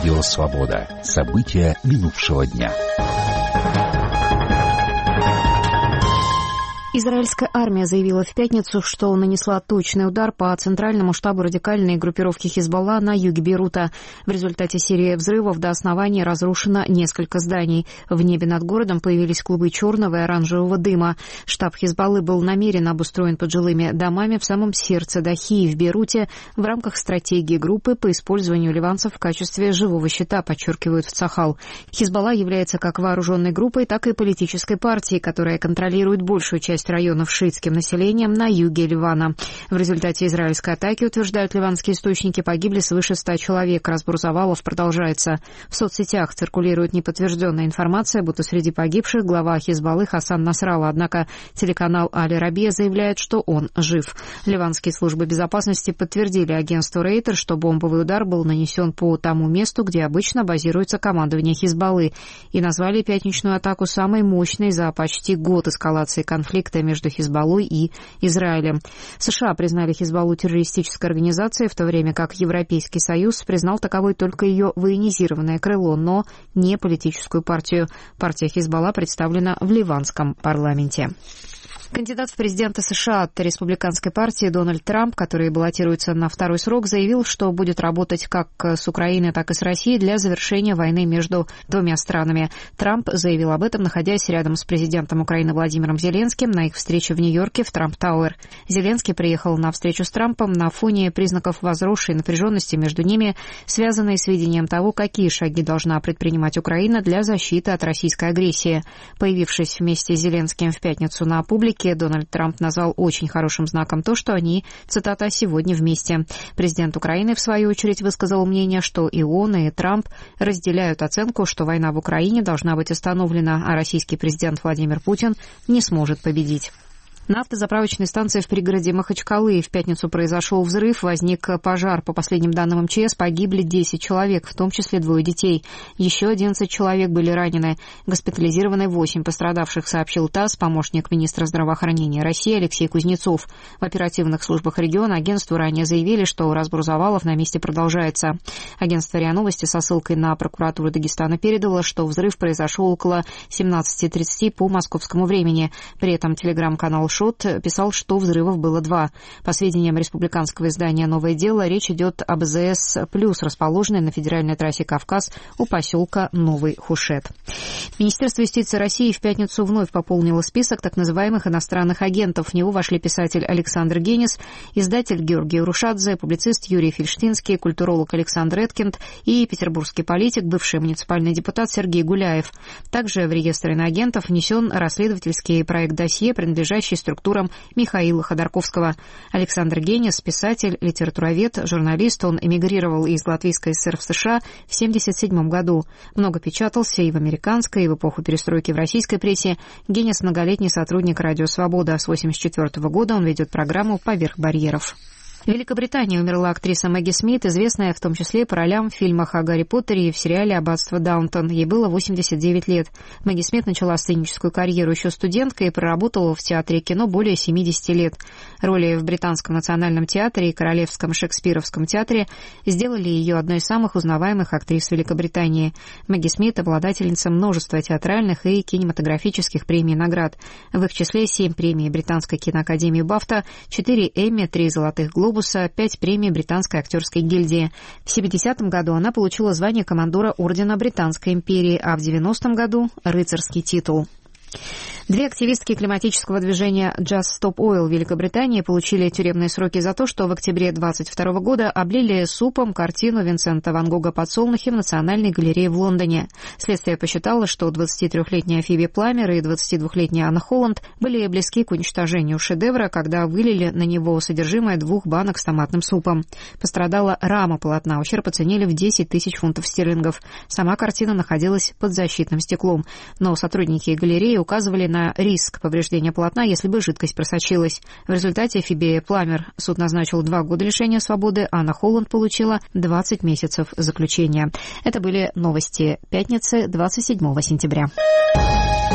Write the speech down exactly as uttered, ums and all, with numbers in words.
Радио Свобода. События минувшего дня. Израильская армия заявила в пятницу, что нанесла точный удар по центральному штабу радикальной группировки Хизбалла на юге Бейрута. В результате серии взрывов до основания разрушено несколько зданий. В небе над городом появились клубы черного и оранжевого дыма. Штаб Хизбаллы был намеренно обустроен под жилыми домами в самом сердце Дахии в Бейруте в рамках стратегии группы по использованию ливанцев в качестве живого щита, подчеркивают в Цахал. Хизбалла является как вооруженной группой, так и политической партией, которая контролирует большую часть районов с шиитским населением на юге Ливана. В результате израильской атаки, утверждают ливанские источники, погибли свыше ста человек. Разбор завалов продолжается. В соцсетях циркулирует неподтвержденная информация, будто среди погибших глава Хизбаллы Хасан Насралла. Однако телеканал Аль-Арабия заявляет, что он жив. Ливанские службы безопасности подтвердили агентству Рейтер, что бомбовый удар был нанесен по тому месту, где обычно базируется командование Хизбаллы, и назвали пятничную атаку самой мощной за почти год эскалации конфликта между Хизбаллой и Израилем. США признали Хизбаллу террористической организацией, в то время как Европейский Союз признал таковой только ее военизированное крыло, но не политическую партию. Партия Хизбалла представлена в ливанском парламенте. Кандидат в президенты США от республиканской партии Дональд Трамп, который баллотируется на второй срок, заявил, что будет работать как с Украиной, так и с Россией для завершения войны между двумя странами. Трамп заявил об этом, находясь рядом с президентом Украины Владимиром Зеленским на их встрече в Нью-Йорке в Трамп-Тауэр. Зеленский приехал на встречу с Трампом на фоне признаков возросшей напряженности между ними, связанной с видением того, какие шаги должна предпринимать Украина для защиты от российской агрессии. Появившись вместе с Зеленским в пятницу на публике, Дональд Трамп назвал очень хорошим знаком то, что они, цитата, «сегодня вместе». Президент Украины, в свою очередь, высказал мнение, что и он, и Трамп разделяют оценку, что война в Украине должна быть остановлена, а российский президент Владимир Путин не сможет победить. На автозаправочной станции в пригороде Махачкалы в пятницу произошел взрыв, возник пожар. По последним данным эм че эс погибли десять человек, в том числе двое детей. Еще одиннадцать человек были ранены. Госпитализированы восемь пострадавших, сообщил ТАСС помощник министра здравоохранения России Алексей Кузнецов. В оперативных службах региона агентству ранее заявили, что разбор завалов на месте продолжается. Агентство РИА Новости со ссылкой на прокуратуру Дагестана передало, что взрыв произошел около семнадцати тридцати по московскому времени. При этом телеграм-канал Шот писал, что взрывов было два. По сведениям республиканского издания «Новое дело», речь идет об ЗС «Плюс», расположенной на федеральной трассе «Кавказ» у поселка Новый Хушет. Министерство юстиции России в пятницу вновь пополнило список так называемых иностранных агентов. В него вошли писатель Александр Генис, издатель Георгий Урушадзе, публицист Юрий Фельштинский, культуролог Александр Эткинд и петербургский политик, бывший муниципальный депутат Сергей Гуляев. Также в реестр иноагентов внесен расследовательский проект «Досье», принадлежащий структурам Михаила Ходорковского. Александр Генис, писатель, литературовед, журналист. Он эмигрировал из Латвийской ССР в США в семьдесят седьмом году. Много печатался и в американской, и в эпоху перестройки в российской прессе. Генис — многолетний сотрудник «Радио Свобода». С восемьдесят четвёртого года он ведет программу «Поверх барьеров». В Великобритании умерла актриса Мэгги Смит, известная в том числе по ролям в фильмах о Гарри Поттере и в сериале «Аббатство Даунтон». Ей было восемьдесят девять лет. Мэгги Смит начала сценическую карьеру еще студенткой и проработала в театре и кино более семидесяти лет. Роли в Британском национальном театре и Королевском шекспировском театре сделали ее одной из самых узнаваемых актрис Великобритании. Мэгги Смит — обладательница множества театральных и кинематографических премий и наград. В их числе семь премий Британской киноакадемии Бафта, четыре Эмми, три Золотых глобуса, пять премий Британской актерской гильдии. В семидесятом году она получила звание командора Ордена Британской империи, а в девяностом году — рыцарский титул. Две активистки климатического движения Just Stop Oil в Великобритании получили тюремные сроки за то, что в октябре двадцать второго года облили супом картину Винсента Ван Гога «Подсолнухи» в Национальной галерее в Лондоне. Следствие посчитало, что двадцатитрёхлетняя Фиби Пламер и двадцатидвухлетняя Анна Холланд были близки к уничтожению шедевра, когда вылили на него содержимое двух банок с томатным супом. Пострадала рама полотна, ущерб оценили в десять тысяч фунтов стерлингов. Сама картина находилась под защитным стеклом, но сотрудники галереи указывали на риск повреждения полотна, если бы жидкость просочилась. В результате Фиби Пламер суд назначил два года лишения свободы, а Анна Холланд получила двадцать месяцев заключения. Это были новости пятницы, двадцать седьмого сентября.